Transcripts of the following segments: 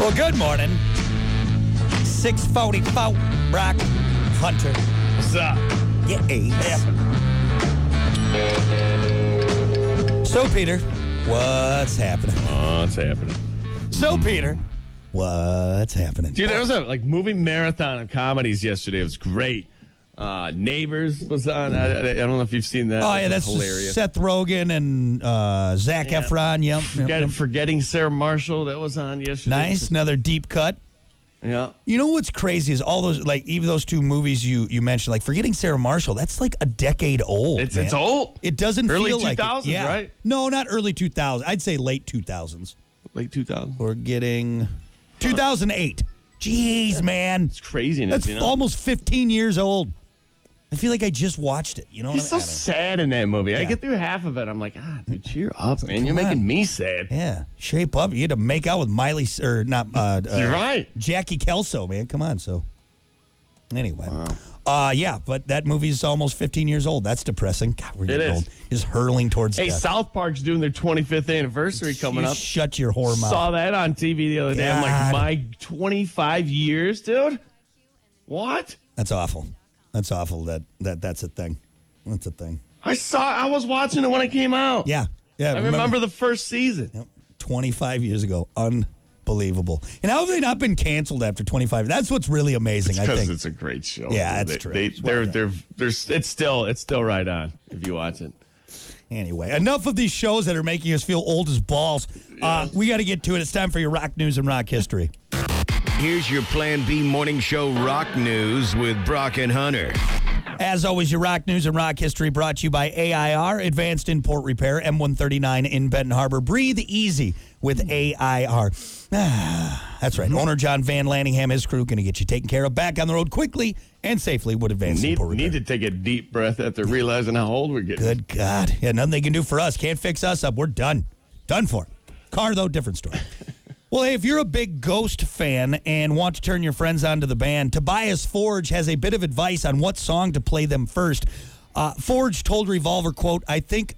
Well, good morning. 6:44, Brock Hunter. What's up? Yeah. So, Peter, what's happening? What's happening? So, Peter, what's happening? Dude, there was a movie marathon of comedies yesterday. It was great. Neighbors was on. I don't know if you've seen that. Oh, yeah, that's hilarious. Seth Rogen and Zac Efron. Yep. Forgetting Sarah Marshall, that was on yesterday. Nice. Another deep cut. Yeah. You know what's crazy is all those, like, even those two movies you mentioned, like Forgetting Sarah Marshall, that's like a decade old. It's old. It doesn't Early feel like 2000s, it. Yeah. right? No, not early 2000s. I'd say late 2000s. Late 2000. Forgetting 2008. Jeez, man. It's craziness, That's almost 15 years old. I feel like I just watched it. You know what He's I mean? so sad in that movie. I Yeah. get through half of it. I'm like, dude, cheer up, man. You're Come on. making me sad. Yeah, shape up. You had to make out with Miley, or not, You're right. Jackie Kelso, man. Come on, so. Anyway. Yeah, but that movie's almost 15 years old. That's depressing. God, we're getting It is. old. Just hurling towards Hey, death. South Park's doing their 25th anniversary coming You up. Shut your whore mouth. Saw that on TV the other day. I'm God. like, my 25 years, dude? What? That's awful. That's awful that's a thing. That's a thing. I was watching it when it came out. Yeah. Yeah. I remember the first season. Yep, 25 years ago. Unbelievable. And how have they not been canceled after 25? That's what's really amazing, I Because think. it's a great show. Yeah, that's true. It's still right on if you watch it. Anyway, enough of these shows that are making us feel old as balls. We got to get to it. It's time for your rock news and rock history. Here's your Plan B morning show rock news with Brock and Hunter. As always, your rock news and rock history brought to you by AIR, Advanced Import Repair, M139 in Benton Harbor. Breathe easy with AIR. That's right. Owner John Van Lanningham, his crew, going to get you taken care of back on the road quickly and safely with Advanced Import Repair. Need to take a deep breath after realizing how old we're getting. Good God. Yeah, nothing they can do for us. Can't fix us up. We're done. Done for. Car, though, different story. Well, hey, if you're a big Ghost fan and want to turn your friends onto the band, Tobias Forge has a bit of advice on what song to play them first. Forge told Revolver, quote, I think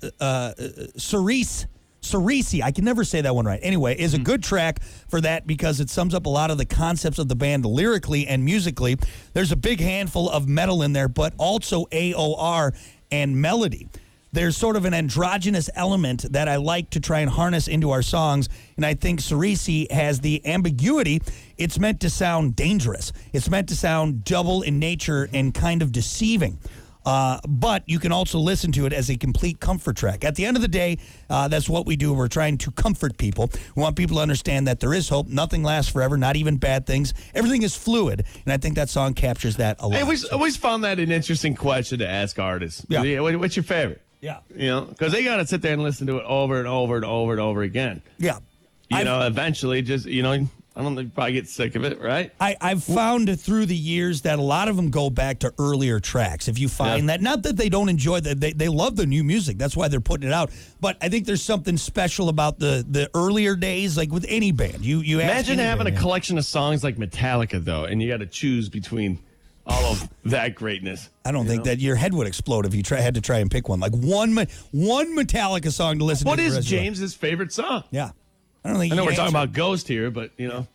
Cerisi, I can never say that one right. Anyway, is a good track for that because it sums up a lot of the concepts of the band lyrically and musically. There's a big handful of metal in there, but also AOR and melody. There's sort of an androgynous element that I like to try and harness into our songs, and I think Cerisi has the ambiguity. It's meant to sound dangerous. It's meant to sound double in nature and kind of deceiving. But you can also listen to it as a complete comfort track. At the end of the day, that's what we do. We're trying to comfort people. We want people to understand that there is hope. Nothing lasts forever, not even bad things. Everything is fluid, and I think that song captures that a lot. I always found that an interesting question to ask artists. Yeah. What's your favorite? Yeah. You know, because they got to sit there and listen to it over and over and over and over again. Yeah. Eventually, just, I don't know, you probably get sick of it, right? I've found through the years that a lot of them go back to earlier tracks. If you find that, not that they don't enjoy that, they love the new music. That's why they're putting it out. But I think there's something special about the earlier days, like with any band. You Imagine having a collection of songs like Metallica, though, and you got to choose between all of that greatness. I don't think that your head would explode if you had to try and pick one. Like one Metallica song to listen to. What is James's favorite song? Yeah. I don't think I know we're talking about Ghost here, but,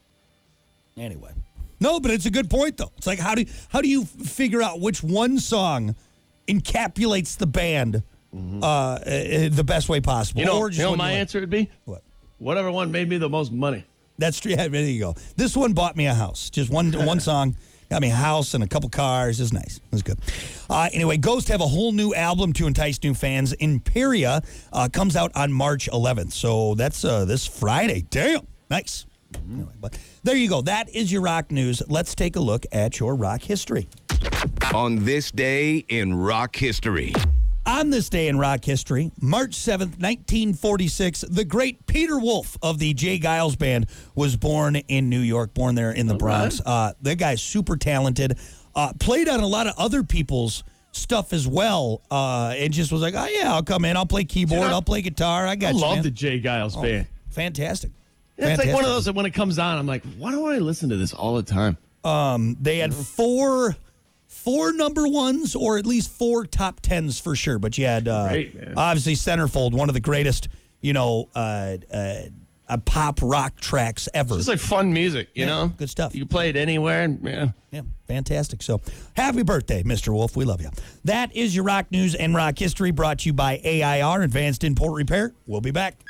Anyway. No, but it's a good point, though. It's like, how do you figure out which one song encapsulates the band the best way possible? You know what my answer would be? What? Whatever one made me the most money. That's true. Yeah, there you go. This one bought me a house. Just one song. Got me a house and a couple cars. It's nice. It was good. Anyway, Ghost have a whole new album to entice new fans. Imperia comes out on March 11th. So that's this Friday. Damn. Nice. Anyway, but there you go. That is your rock news. Let's take a look at your rock history. On this day in rock history. On this day in rock history, March 7th, 1946, the great Peter Wolf of the Jay Giles Band was born in New York, born there in the Bronx. That guy's super talented, played on a lot of other people's stuff as well, and just was like, oh, yeah, I'll come in, I'll play keyboard, I'll play guitar, I got you, love man. the Jay Giles Band. Fantastic. It's like one of those that when it comes on, I'm like, why do I listen to this all the time? They had four number ones, or at least 4 top 10s for sure. But you had Great, man. obviously Centerfold, one of the greatest, pop rock tracks ever. It's like fun music, you know? Good stuff. You can play it anywhere. And, Yeah, fantastic. So happy birthday, Mr. Wolf. We love you. That is your rock news and rock history brought to you by AIR, Advanced Import Repair. We'll be back.